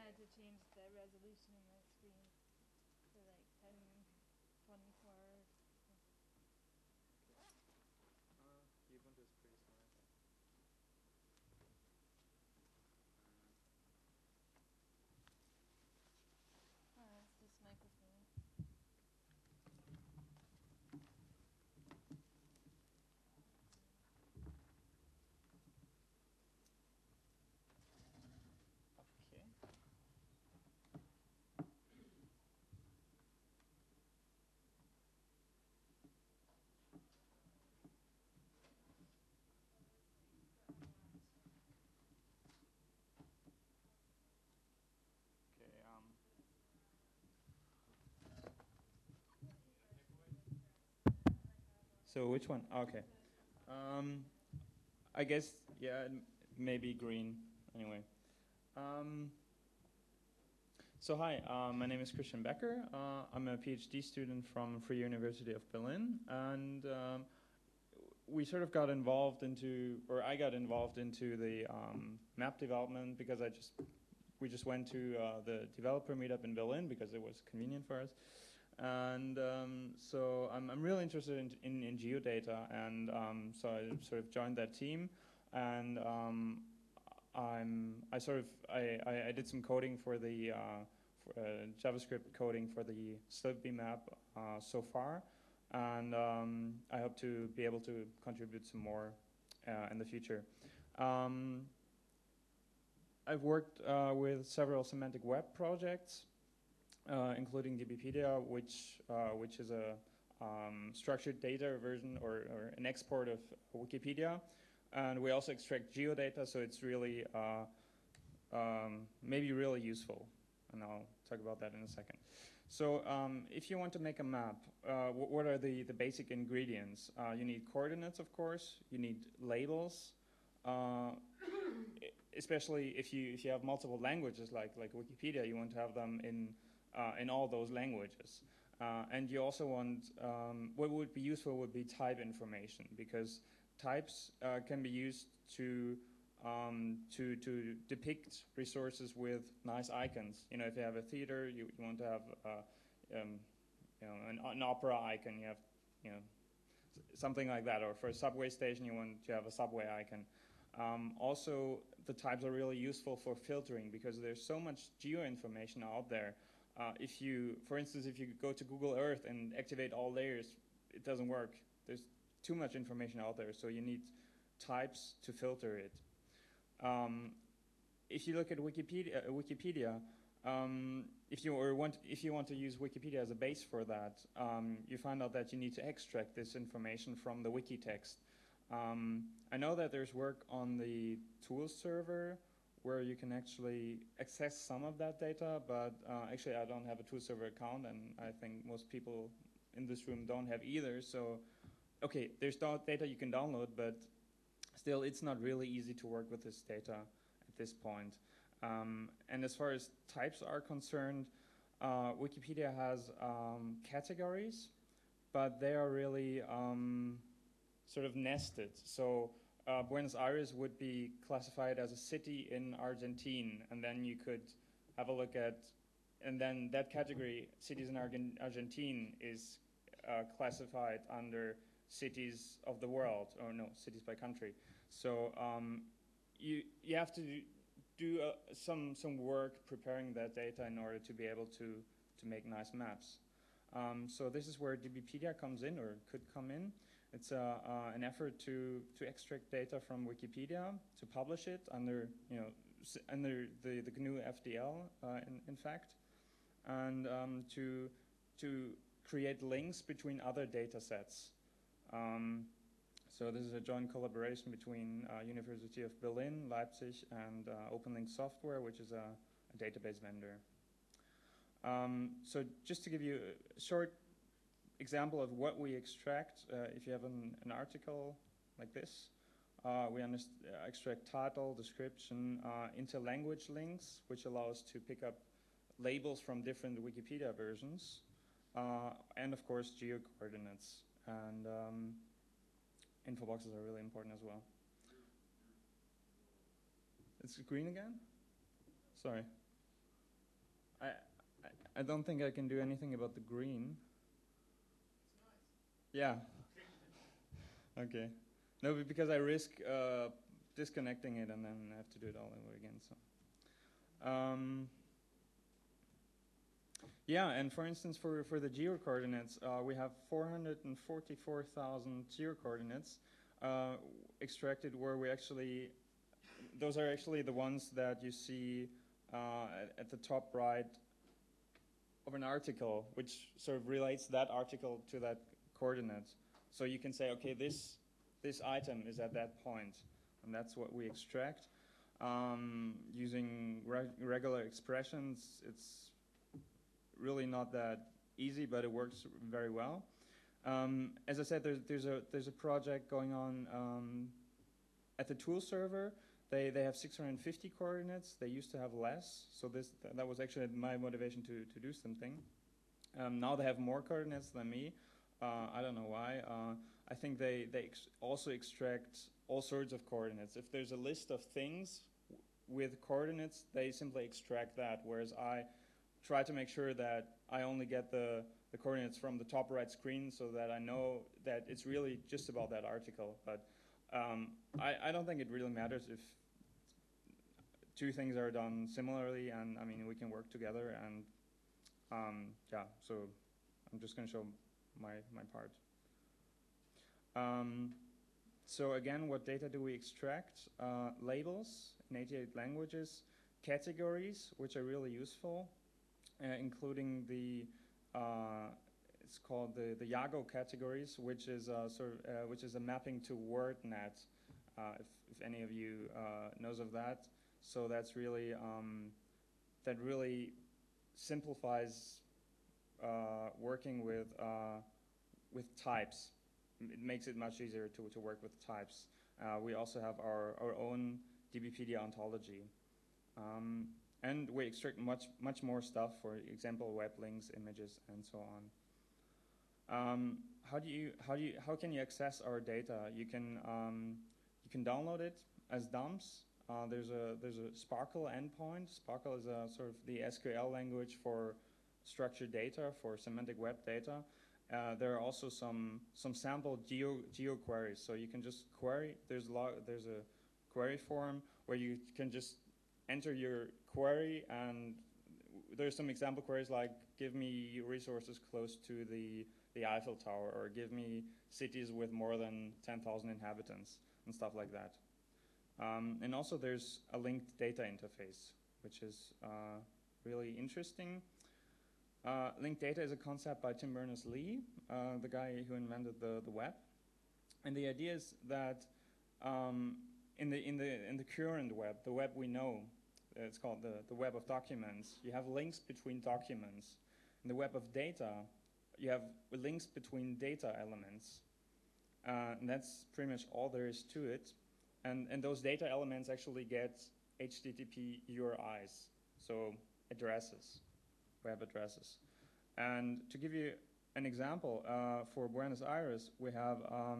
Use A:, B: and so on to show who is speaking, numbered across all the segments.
A: had to change the resolution of my screen to like 1024.
B: Ubuntu is pretty smart.
A: It's this microphone.
B: Okay. Okay. So which one? Okay. Um, I guess yeah, maybe green. Anyway. Um, so hi, my name is Christian Becker. I'm a PhD student from Free University of Berlin, and we sort of got involved into, or I got involved into the map development because we just went to the developer meetup in Berlin because it was convenient for us. And so I'm really interested in geodata, and so I sort of joined that team, and I did some coding for the JavaScript coding for the SlipB map so far, and I hope to be able to contribute some more in the future. I've worked with several semantic web projects, including DBpedia, which is a structured data version or an export of Wikipedia, and we also extract geodata, so it's really maybe really useful, and I'll talk about that in a second. So if you want to make a map, what are the basic ingredients? You need coordinates, of course. You need labels, especially if you have multiple languages like Wikipedia. You want to have them in all those languages. And you also want, what would be useful would be type information, because types can be used to depict resources with nice icons. You know, if you have a theater, you want to have an opera icon. You have, you know, something like that. Or for a subway station, you want to have a subway icon. Also, the types are really useful for filtering because there's so much geo information out there. If you, for instance, if you go to Google Earth and activate all layers, it doesn't work. There's too much information out there, so you need types to filter it. If you look at Wikipedia, if you want to use Wikipedia as a base for that, you find out that you need to extract this information from the wiki text. I know that there's work on the tools server where you can actually access some of that data, but actually I don't have a tool server account, and I think most people in this room don't have either. So, okay, there's data you can download, but still it's not really easy to work with this data at this point. And as far as types are concerned, Wikipedia has categories, but they are really sort of nested. So Buenos Aires would be classified as a city in Argentine, and then you could have a look at, and then that category, cities in Argentine, is classified under cities of the world, or no, cities by country. So you have to do some work preparing that data in order to be able to make nice maps. So this is where DBpedia comes in, or could come in. It's an effort to extract data from Wikipedia, to publish it under under the GNU FDL, in fact, and to create links between other data sets. So this is a joint collaboration between University of Berlin, Leipzig, and OpenLink Software, which is a database vendor. So just to give you a short example of what we extract, if you have an article like this, we extract title, description, interlanguage links, which allows to pick up labels from different Wikipedia versions, and of course geo coordinates. And info boxes are really important as well. It's green again? Sorry. I, I don't think I can do anything about the green. Yeah. Okay. No, because I risk disconnecting it and then I have to do it all over again. So. Yeah, and for instance, for the geocoordinates, we have 444,000 geocoordinates extracted where we actually, those are actually the ones that you see at the top right of an article, which sort of relates that article to that coordinate. So you can say, okay, this item is at that point, and that's what we extract. Using regular expressions, it's really not that easy, but it works very well. As I said, there's a project going on at the tool server. They have 650 coordinates. They used to have less, so that was actually my motivation to do something. Now they have more coordinates than me. I don't know why. I think they also extract all sorts of coordinates. If there's a list of things with coordinates, they simply extract that, whereas I try to make sure that I only get the coordinates from the top right screen so that I know that it's really just about that article. But I don't think it really matters if two things are done similarly, and I mean, we can work together, and yeah, so I'm just going to show my part. So again, what data do we extract? Labels in 88 languages, categories, which are really useful, including the it's called the Yago categories, which is which is a mapping to WordNet, if any of you knows of that. So that's really that really simplifies working with types. It makes it much easier to work with types. We also have our own DBpedia ontology. And we extract much more stuff, for example, web links, images, and so on. How can you access our data? You can download it as dumps. There's a SPARQL endpoint. SPARQL is a sort of the SQL language for structured data, for semantic web data. There are also some sample geo queries. So you can just query. There's a query form where you can just enter your query, and there's some example queries like give me resources close to the Eiffel Tower, or give me cities with more than 10,000 inhabitants, and stuff like that. And also there's a linked data interface, which is really interesting. Linked data is a concept by Tim Berners-Lee, the guy who invented the web. And the idea is that in the current web, the web we know, it's called the web of documents, you have links between documents. In the web of data, you have links between data elements. And that's pretty much all there is to it. And those data elements actually get HTTP URIs, so addresses, web addresses. And to give you an example, for Buenos Aires, we have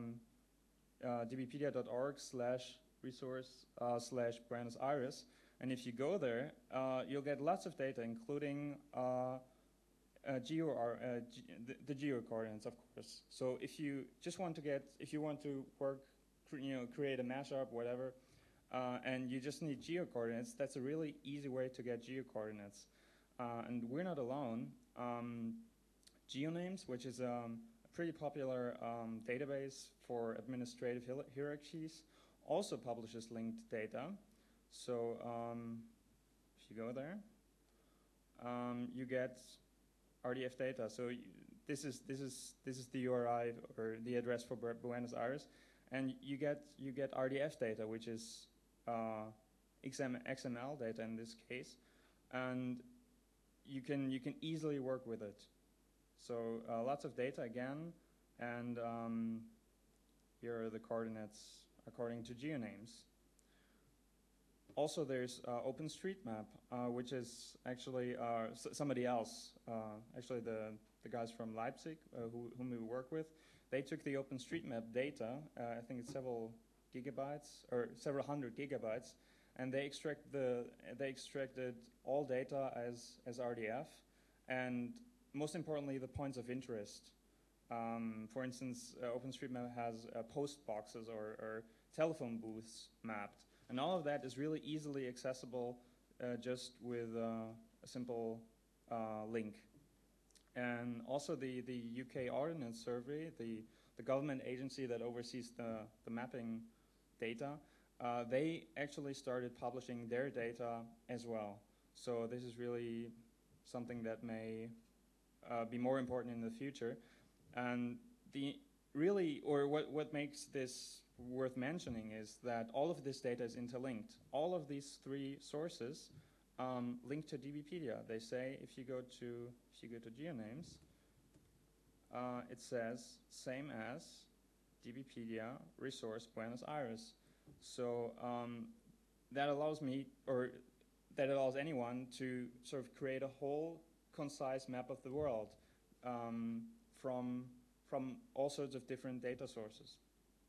B: dbpedia.org/resource/Buenos Aires. And if you go there, you'll get lots of data, including the geo coordinates, of course. So if you just want to create a mashup, whatever, and you just need geo coordinates, that's a really easy way to get geo coordinates. And we're not alone. GeoNames, which is a pretty popular database for administrative hierarchies, also publishes linked data. So if you go there, you get RDF data. So this is the URI or the address for Buenos Aires, and you get RDF data, which is XML data in this case, and you can easily work with it. So lots of data again, and here are the coordinates according to GeoNames. Also, there's OpenStreetMap, which is actually somebody else, actually the guys from Leipzig, whom we work with. They took the OpenStreetMap data, I think it's several gigabytes, or several hundred gigabytes, and they extracted all data as RDF, and most importantly, the points of interest. For instance, OpenStreetMap has post boxes or telephone booths mapped, and all of that is really easily accessible just with a simple link. And also the UK Ordnance Survey, the government agency that oversees the mapping data, they actually started publishing their data as well. So this is really something that may be more important in the future. And what makes this worth mentioning is that all of this data is interlinked. All of these three sources link to DBpedia. They say if you go to GeoNames, it says same as DBpedia resource Buenos Aires. So that allows me, or that allows anyone to sort of create a whole concise map of the world from all sorts of different data sources.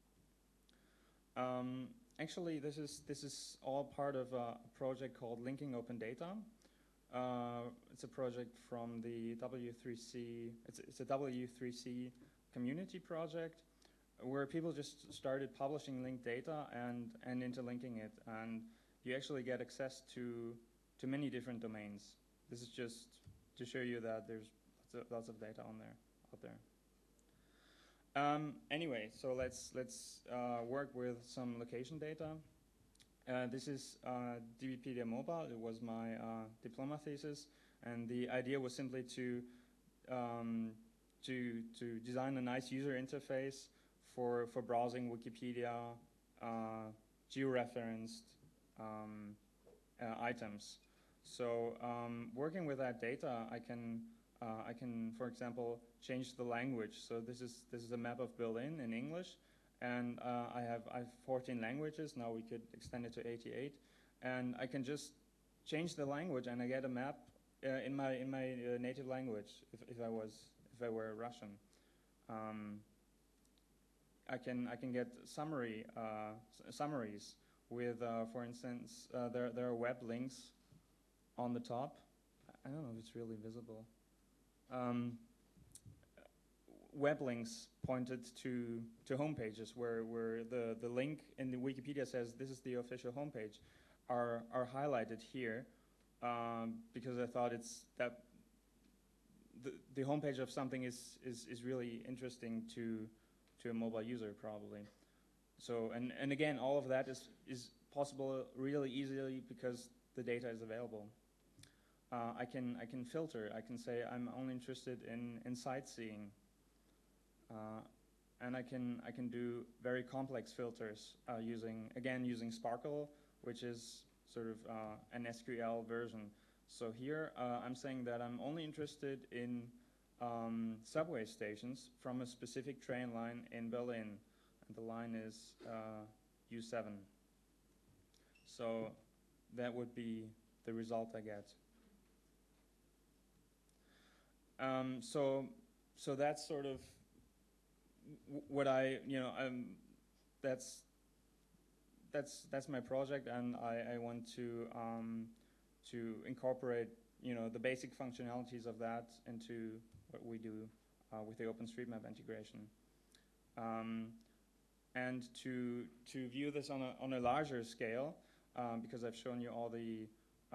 B: Actually, this is all part of a project called Linking Open Data. It's a project from the W3C. It's a W3C community project where people just started publishing linked data and interlinking it, and you actually get access to many different domains. This is just to show you that there's lots of data out there. Anyway, so let's work with some location data. This is DBpedia Mobile. It was my diploma thesis, and the idea was simply to design a nice user interface for browsing Wikipedia georeferenced items. So working with that data, I can, for example, change the language. So this is a map of Berlin in English, and I have 14 languages. Now we could extend it to 88, and I can just change the language, and I get a map in my native language. If I were Russian, I can get summaries with, for instance, there are web links on the top. I don't know if it's really visible. Web links pointed to home pages where the link in the Wikipedia says this is the official homepage are highlighted here because I thought it's that the homepage of something is really interesting to a mobile user probably. So and again, all of that is possible really easily because the data is available. I can filter. I can say I'm only interested in sightseeing, and I can do very complex filters using Sparkle, which is sort of an SQL version. So here I'm saying that I'm only interested in subway stations from a specific train line in Berlin, and the line is U7. So that would be the result I get. So that's sort of what that's my project, and I want to incorporate the basic functionalities of that into what we do with the OpenStreetMap integration, and to view this on a larger scale, because I've shown you all the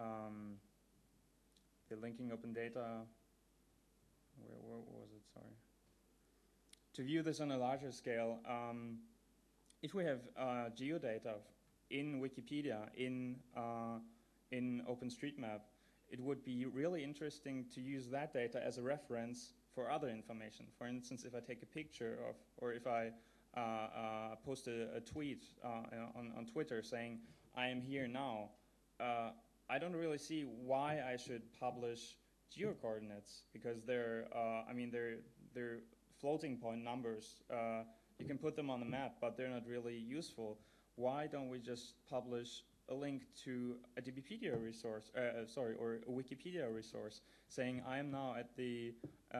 B: linking open data. Where was it? Sorry. To view this on a larger scale, if we have geodata in Wikipedia, in OpenStreetMap, it would be really interesting to use that data as a reference for other information. For instance, if I take a picture of, or if I post a tweet on Twitter saying, I am here now, I don't really see why I should publish geocoordinates, because they're floating point numbers. You can put them on the map, but they're not really useful. Why don't we just publish a link to a DBpedia resource, or a Wikipedia resource, saying I am now at the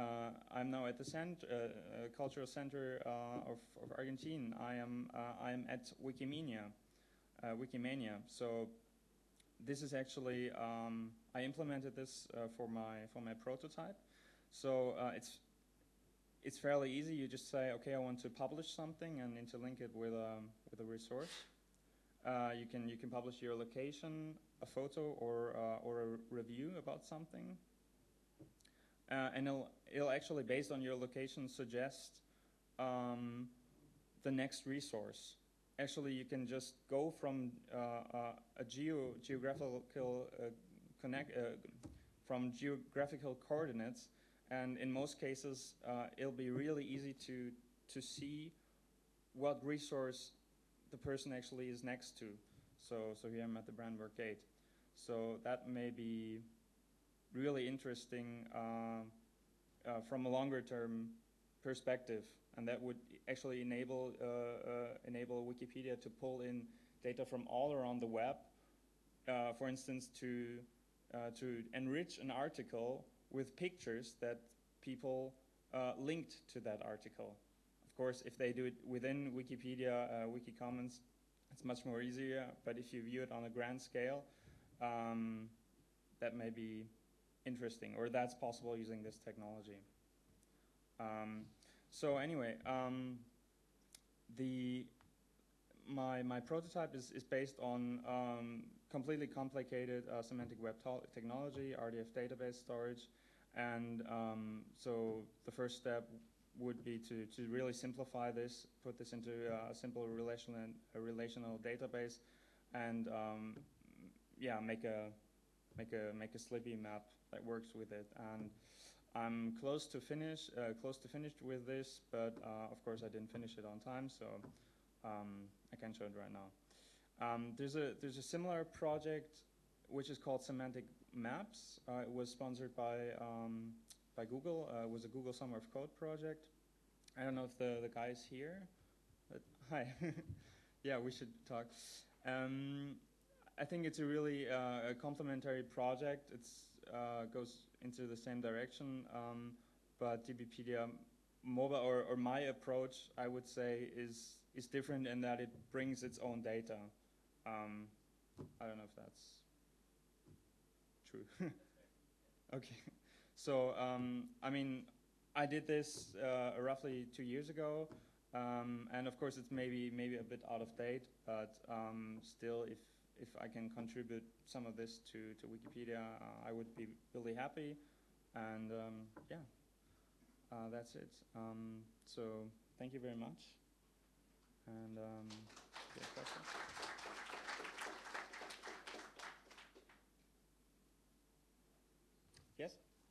B: cultural center of Argentine. I am at Wikimania. So this is actually I implemented this for my prototype. So it's fairly easy. You just say, okay, I want to publish something and interlink it with a resource. You can publish your location, a photo, or a review about something, and it'll actually, based on your location, suggest the next resource. Actually, you can just go from a geographical from geographical coordinates, and in most cases, it'll be really easy to see what resource the person actually is next to. So here I'm at the Brandenburg Gate. So that may be really interesting from a longer term perspective, and that would actually enable Wikipedia to pull in data from all around the web. For instance, to enrich an article with pictures that people linked to that article. Of course, if they do it within Wikipedia, Wikicommons, it's much more easier. But if you view it on a grand scale, that may be interesting, or that's possible using this technology. So anyway, my prototype is based on completely complicated semantic web technology, RDF database storage, and so the first step would be to really simplify this, put this into a simple relational database, and yeah, make a Slippy map that works with it. And I'm close to finished with this, but of course I didn't finish it on time, so I can't show it right now. There's a similar project which is called Semantic Maps. It was sponsored by Google. It was a Google Summer of Code project. I don't know if the guy is here. But hi. Yeah, we should talk. I think it's a really a complementary project. It's goes into the same direction, but DBpedia Mobile, or my approach, I would say, is different in that it brings its own data. I don't know if that's true. Okay. So, I mean, I did this roughly 2 years ago, and of course it's maybe a bit out of date, but still, if I can contribute some of this to Wikipedia, I would be really happy. And yeah, that's it. So thank you very much. And yeah, questions? Yes?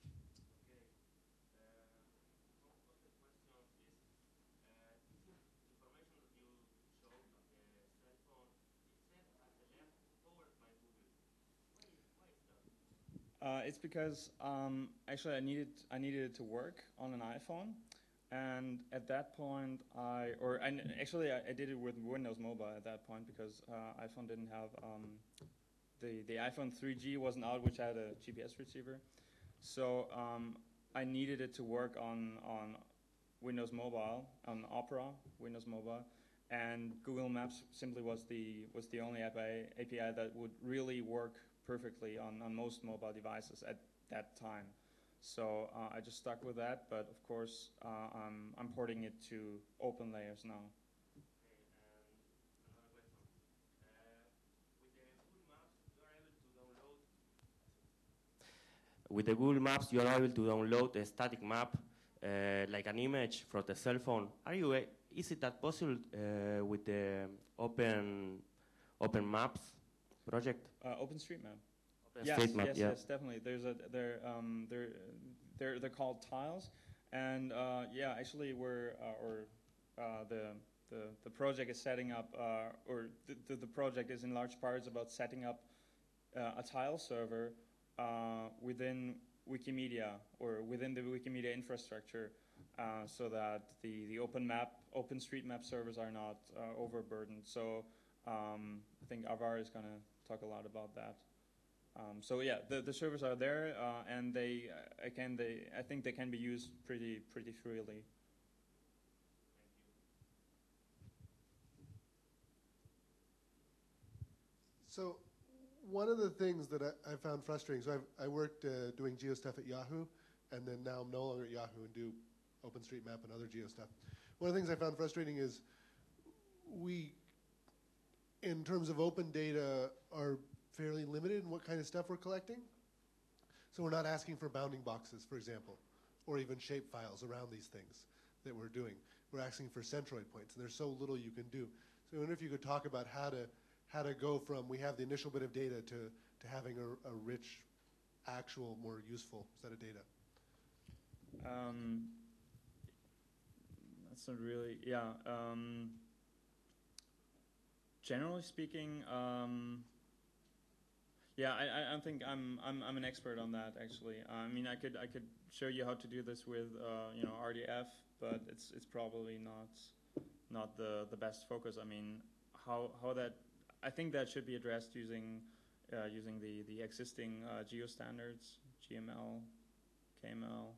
B: It's because actually I needed it to work on an iPhone, and at that point I did it with Windows Mobile at that point, because iPhone didn't have the iPhone 3G wasn't out, which had a GPS receiver. So I needed it to work on Windows Mobile, on Opera, Windows Mobile, and Google Maps simply was the only API that would really work perfectly on most mobile devices at that time. So I just stuck with that, but of course I'm porting it to OpenLayers now.
C: With the Google Maps, you are able to download a static map, like an image from the cell phone. Is it that possible with the Open Maps project?
B: OpenStreetMap.
C: OpenStreetMap,
B: yes, definitely. They're called tiles, and yeah, actually the project is setting up, or the project is in large parts about setting up a tile server within Wikimedia, or within the Wikimedia infrastructure, so that the OpenStreetMap servers are not overburdened. So I think Avar is going to talk a lot about that. So yeah, the servers are there, and I think they can be used pretty freely.
D: So one of the things that I found frustrating, so I worked doing geo stuff at Yahoo, and then now I'm no longer at Yahoo and do OpenStreetMap and other geo stuff. One of the things I found frustrating is we, in terms of open data, are fairly limited in what kind of stuff we're collecting. So we're not asking for bounding boxes, for example, or even shape files around these things that we're doing. We're asking for centroid points, and there's so little you can do. So I wonder if you could talk about how to go from we have the initial bit of data to having a rich, actual, more useful set of data.
B: That's not really, yeah. Generally speaking, yeah, I don't think I'm an expert on that actually. I mean, I could show you how to do this with you know, RDF, but it's probably not the best focus. I mean, how that, I think that should be addressed using the existing geo standards, GML, KML.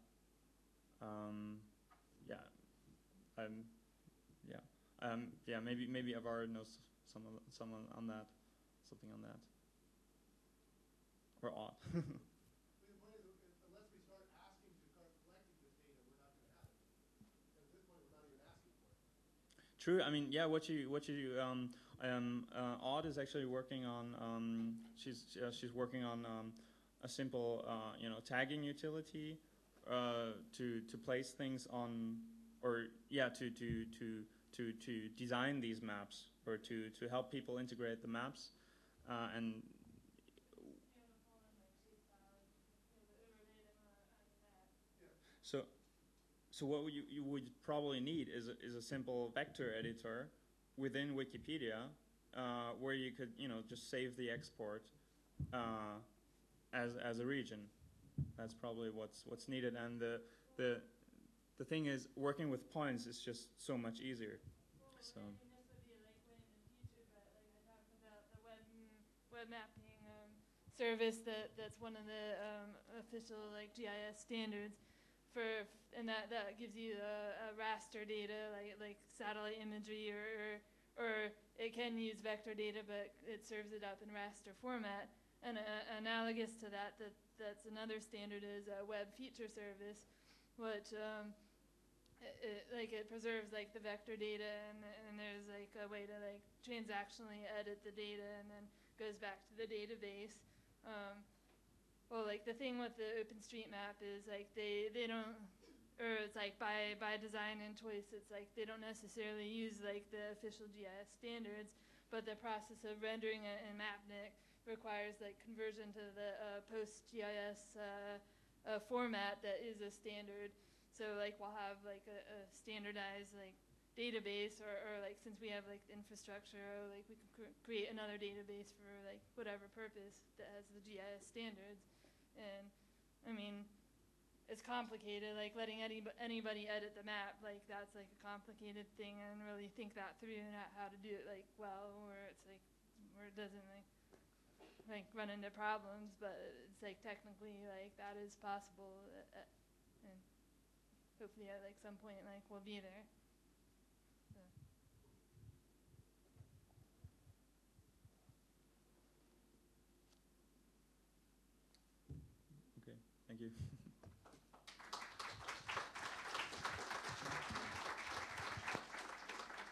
B: Yeah, maybe Avar knows someone on that, something on that, or Odd.
D: The point is, unless we start asking to start collecting this data, we're not going to have it. At this point, we're not even asking for it.
B: True. I mean, yeah. Odd is actually working on. She's working on a simple, you know, tagging utility to place things on, or yeah, to design these maps, or to help people integrate the maps, and. So what you would probably need is a simple vector editor within Wikipedia, where you could, you know, just save the export as a region. That's probably what's needed. And the thing is, working with points is just so much easier. So.
A: I mean, this would be like way in the future, but like I talked about the web mapping service that's one of the official like GIS standards. And that gives you a raster data like satellite imagery, or it can use vector data, but it serves it up in raster format. And analogous to that's another standard is a web feature service, which it preserves like the vector data, and there's like a way to like transactionally edit the data and then goes back to the database. Well, like the thing with the OpenStreetMap is like they don't, or it's like by design and choice, it's like they don't necessarily use like the official GIS standards, but the process of rendering it in Mapnik requires like conversion to the post-GIS format that is a standard. So like we'll have like a standardized like database, or like since we have like the infrastructure, like we can create another database for like whatever purpose that has the GIS standards. And I mean, it's complicated, like letting anybody edit the map, like that's like a complicated thing, and really think that through and how to do it like well, where it's like where it doesn't like run into problems, but it's like technically like that is possible, and hopefully at like some point like we'll be there. So.
B: Okay, thank you.